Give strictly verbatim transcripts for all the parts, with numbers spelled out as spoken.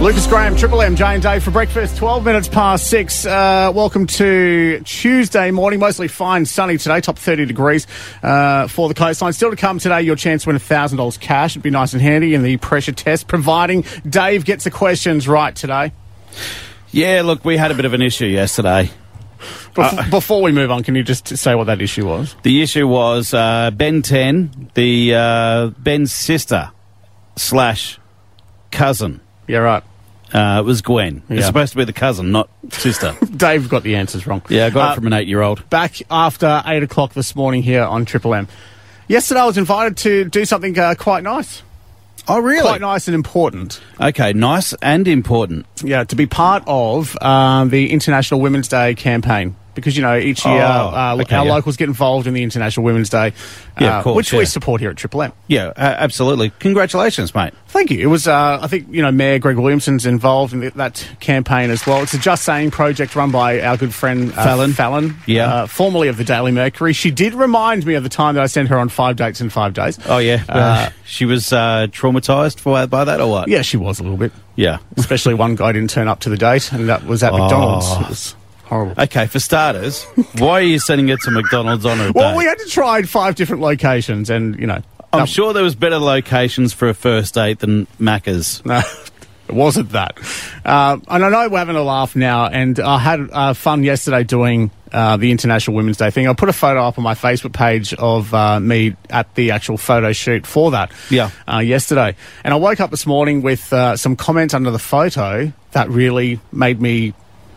Lucas Graham, Triple M, Jay and Dave for breakfast, twelve minutes past six. Uh, welcome to Tuesday morning, mostly fine, sunny today, top thirty degrees uh, for the coastline. Still to come today, your chance to win one thousand dollars cash. It'd be nice and handy in the pressure test, providing Dave gets the questions right today. Yeah, look, we had a bit of an issue yesterday. Before, Uh, before we move on, can you just say what that issue was? The issue was uh, Ben ten, the uh, Ben's sister slash cousin. Yeah, right. Uh, it was Gwen. Yeah. It's supposed to be the cousin, not sister. Dave got the answers wrong. Yeah, I got Uh, it from an eight-year-old. Back after eight o'clock this morning here on Triple M. Yesterday I was invited to do something uh, quite nice. Oh, really? Quite nice and important. Okay, nice and important. Yeah, to be part of um, the International Women's Day campaign. Because, you know, each year Oh, uh, okay, our yeah. locals get involved in the International Women's Day, Yeah, uh, of course, which we yeah. support here at Triple M. Yeah, uh, absolutely. Congratulations, mate. Thank you. It was, uh, I think, you know, Mayor Greg Williamson's involved in th- that campaign as well. It's a Just Saying project run by our good friend uh, Fallon. Fallon, Yeah. uh, formerly of the Daily Mercury. She did remind me of the time that I sent her on five dates in five days. Oh, yeah. Uh, she was uh, traumatised for, by that or what? Yeah, she was a little bit. Yeah. Especially one guy didn't turn up to the date, and that was at Oh. McDonald's. It was horrible. Okay, for starters, why are you sending it to McDonald's on a Well, day? we had to try five different locations, and, you know... I'm that- sure there was better locations for a first date than Macca's. No, it wasn't that. Uh, and I know we're having a laugh now, and I had uh, fun yesterday doing uh, the International Women's Day thing. I put a photo up on my Facebook page of uh, me at the actual photo shoot for that Yeah. uh, yesterday. And I woke up this morning with uh, some comments under the photo that really made me...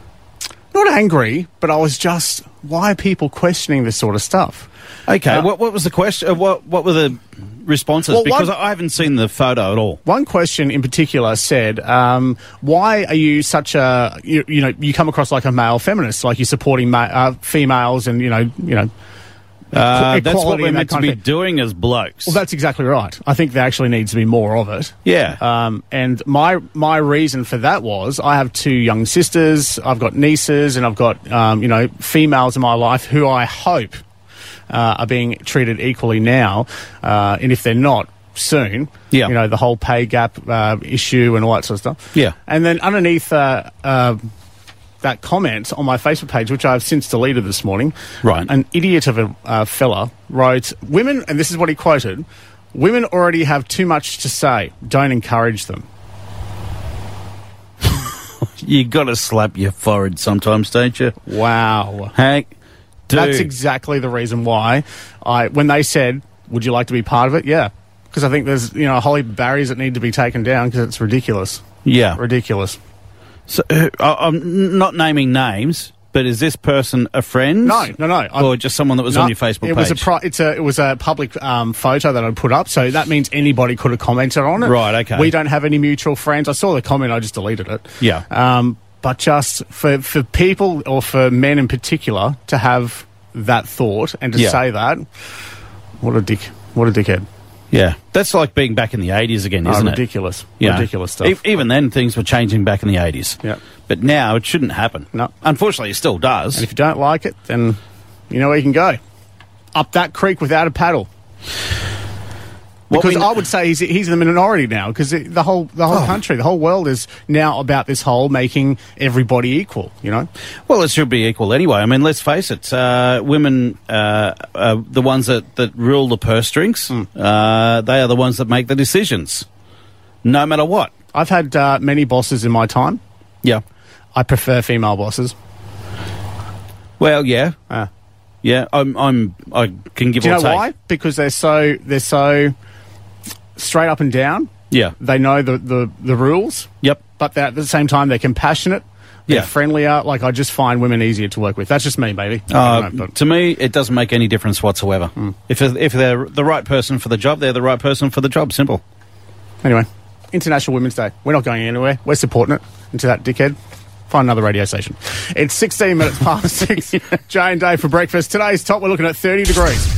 not angry, but I was just, why are people questioning this sort of stuff? Okay, Uh, what what was the question? Uh, what what were the responses? Well, because one- I haven't seen the photo at all. One question in particular said, um, why are you such a, you, you know, you come across like a male feminist, like you're supporting ma- uh, females and, you know, you know, Uh, that's what equality we're and that meant to kind be of thing. doing as blokes. Well, that's exactly right. I think there actually needs to be more of it. yeah. Um, and my my reason for that was I have two young sisters, I've got nieces, and I've got um, you know females in my life who I hope uh, are being treated equally now, uh, and if they're not, soon. Yeah. You know, the whole pay gap uh, issue and all that sort of stuff. Yeah. And then underneath uh, uh, that comment on my Facebook page, which I've since deleted this morning, Right. an idiot of a uh, fella wrote, women, and this is what he quoted, women already have too much to say. Don't encourage them. You got to slap your forehead sometimes, don't you? Wow. Hank, dude. That's exactly the reason why I, when they said, would you like to be part of it? Yeah. Because I think there's, you know, a whole heap of barriers that need to be taken down because it's ridiculous. Yeah. Ridiculous. So, uh, I- I'm not naming names, but is this person a friend? No, no, no. I'm- Or just someone that was No, on your Facebook it page? was a pri- it's a it was a public um, photo that I put up, so that means anybody could have commented on it. Right, okay. We don't have any mutual friends. I saw the comment, I just deleted it. Yeah. Um, but just for for people or for men in particular to have that thought and to Yeah. say that, what a dick, what a dickhead. Yeah. That's like being back in the eighties again, Oh, isn't it? ridiculous, You know, ridiculous stuff. e- even then, things were changing back in the eighties. Yeah. But now it shouldn't happen. No. Unfortunately, it still does. And if you don't like it, then you know where you can go. Up that creek without a paddle. What Because we- I would say he's, he's in the minority now, because the whole the whole Oh. country, the whole world is now about this whole making everybody equal, you know? Well, it should be equal anyway. I mean, let's face it. Uh, women, uh, uh, the ones that, that rule the purse strings, Hmm. uh, they are the ones that make the decisions, no matter what. I've had uh, many bosses in my time. Yeah. I prefer female bosses. Well, yeah, Uh, yeah. I'm, I'm, I can give do you or know take. why? Because they're so they're so straight up and down. Yeah. They know the, the, the rules, Yep. but they're, at the same time they're compassionate. They're Yeah. friendlier. Like, I just find women easier to work with. That's just me, maybe. I Uh, don't know, but- to me, it doesn't make any difference whatsoever. Hmm. If if they're the right person for the job, they're the right person for the job. Simple. Anyway, International Women's Day. We're not going anywhere. We're supporting it. Into that dickhead. Find another radio station. It's sixteen minutes past six. Jay and Dave for breakfast. Today's top, we're looking at thirty degrees.